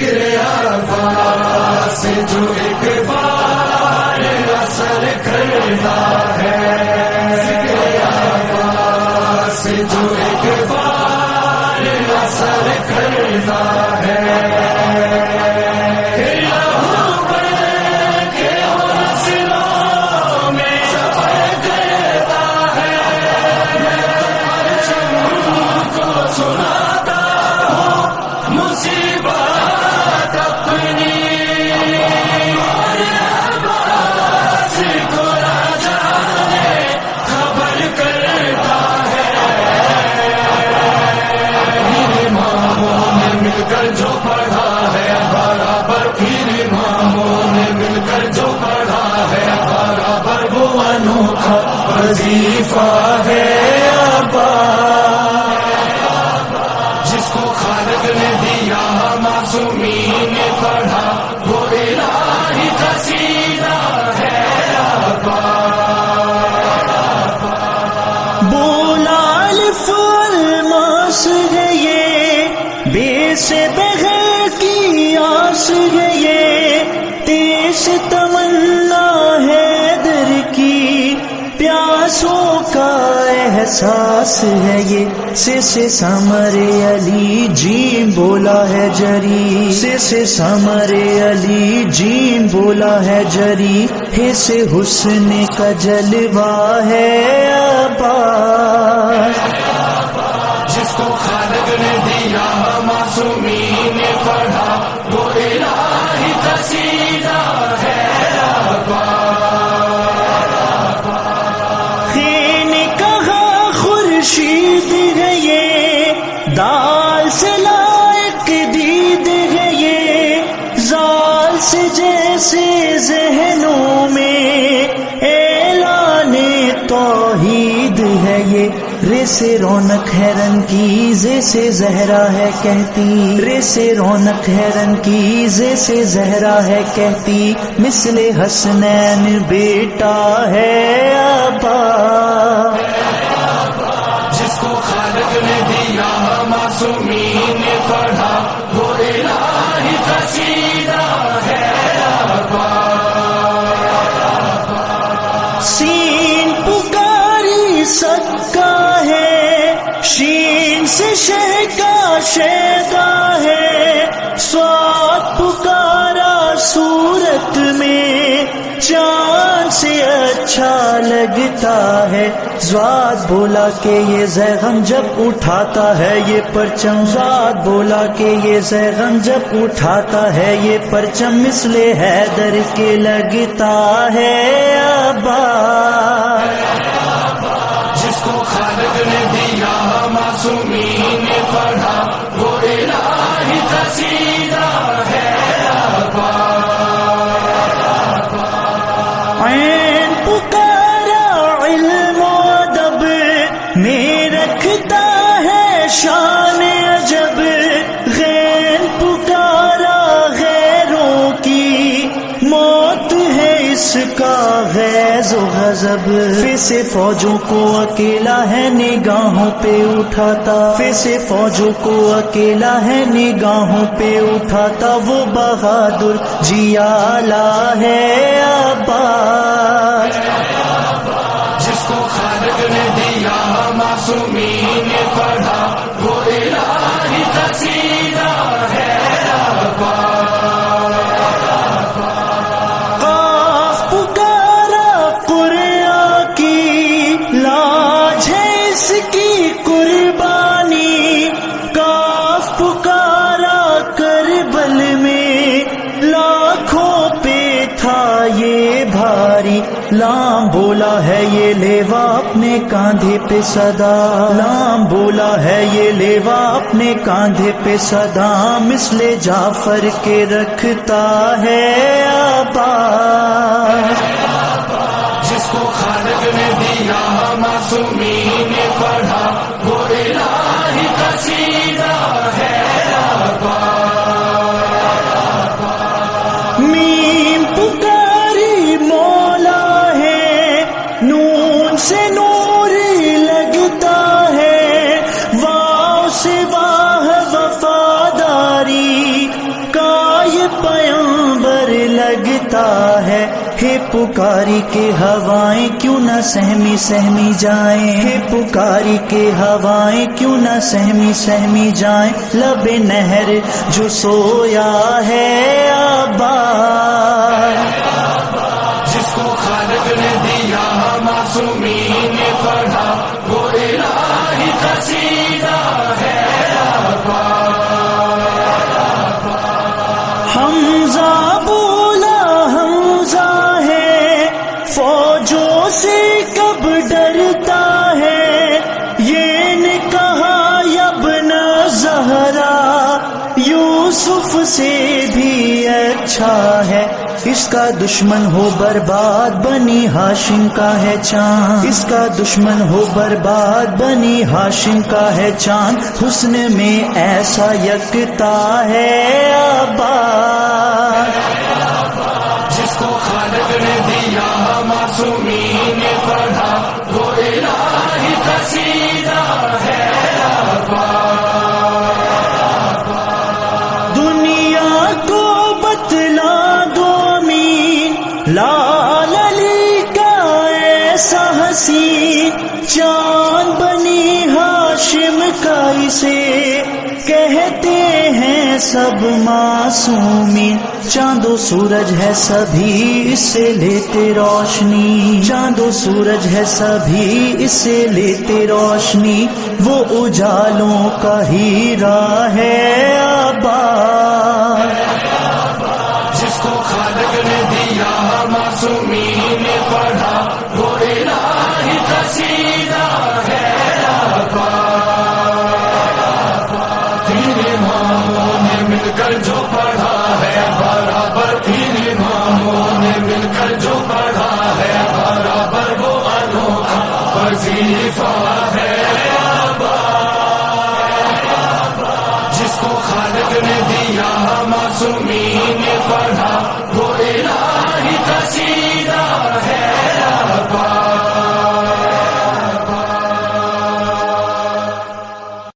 ذکر عباس سے جو ایک بار اثر کرتا ہے، ذکر عباس سے جو ایک بار اثر کرتا ہے، جو پڑھا ہے برابر پیر اماموں نے مل کر جو پڑھا ہے برابر وہ انوکھا وظیفہ ہے جس کو خالق نے دیا معصومین نے پڑھا وہ الہی قصیدہ ہے بولا الف الماس ہے یہ بے سے بغیر کی آس ہے یہ تیز تمنا ہے در کی پیاسوں کا احساس ہے یہ سے سمر علی جیم بولا ہے جری سے سمر علی جیم بولا ہے جری سے حسن کا جلوہ ہے عباس جس کو خالق نے دیا معصومین نے پڑھا وہ الہی قصیدہ ہے خین کہا خورشید ہے یہ دال سے لائق دید ہے یہ زال سے جیسے ذہنوں میں اعلان توحید ہے یہ رے سے رونق حیرن کی زے سے زہرا ہے کہتی رے سے رونق حیرن کی زے سے زہرا ہے کہتی مثل حسنین بیٹا ہے عباس جس کو خالق نے دیا معصومین نے پڑھا وہ الہی قصیدہ ہے سین پکاری سکا ہے شین سے شہ کا شیدا ہے سواد پکارا صورت میں چاند سے اچھا لگتا ہے زواد بولا کہ یہ زیغم جب اٹھاتا ہے یہ پرچم زواد بولا کہ یہ زیغم جب اٹھاتا ہے یہ پرچم مثل حیدر کے لگتا ہے عباس جس کو خالق نے دیا معصومین نے پڑھا وہ الہی قصیدہ ہے عین پکارا علم و ادب میں رکھتا ہے شان عجب غیر پکارا غیروں کی موت ہے اس کا غیظ و غضب سے فوجوں کو اکیلا ہے نگاہوں پہ اٹھاتا سے فوجوں کو اکیلا ہے نگاہوں پہ اٹھاتا وہ بہادر جیالا ہے عباس جس کو خالق نے دیا معصومین نے پڑھا وہ الہی قصیدہ ہے قاف پکارا قرآن کی لاج ہے اس کی قربانی کاف پکارا کربل میں لاکھوں پہ تھا یہ بھاری لام بولا ہے یہ لیوا اپنے کاندھے پہ صدا لام بولا ہے یہ لیوا اپنے کاندھے پہ صدا مثل جعفر کے رکھتا ہے عباس جس کو خالق نے دیا معصومین نے پڑھا وہ الہی قصیدہ ہے میم پکاری مولا ہے نون سے نور لگتا ہے واو سے واہ وفاداری کا ڈرتا ہے، ہے پکاری کے ہوائیں کیوں نہ سہمی سہمی جائیں، ہے پکاری کے ہوائیں کیوں نہ سہمی سہمی جائیں، لب نہر جو سویا ہے آباد، جس کو خالق نے دیا معصومین نے پڑھا وہ الہی قصیدہ ہے حمزہ بولا حمزہ ہے، فوجوں سے کب ڈرتا ہے، یہ نے کہا یا ابن زہرا یوسف سے بھی اچھا ہے، اس کا دشمن ہو برباد بنی ہاشم کا ہے چاند، اس کا دشمن ہو برباد بنی ہاشم کا ہے چاند، حسن میں ایسا یکتا ہے آباد، جس کو خالق نے دیا معصومین نے پڑھا وہ الہی قصیدہ ہے دنیا کو بتلا دو امین لال علی کا ایسا حسین، چاند بنی ہاشم کا اسے کہتے ہیں سب معصومین، چاند و سورج ہے سبھی اس سے لیتے روشنی، چاند و سورج ہے سبھی اس سے لیتے روشنی، وہ اجالوں کا ہیرا ہے آباد، جس کو خالق نے دیا معصومین نے پڑھا وہ الہی قصیدہ ہے تین اماموں نے مل کر جو پڑھا ہے برابر، تین اماموں نے مل کر جو پڑھا ہے برابر، وہ انوکھا وظیفہ ہے جس کو خالق نے دیا معصومین نے پڑھا وہ الہی قصیدہ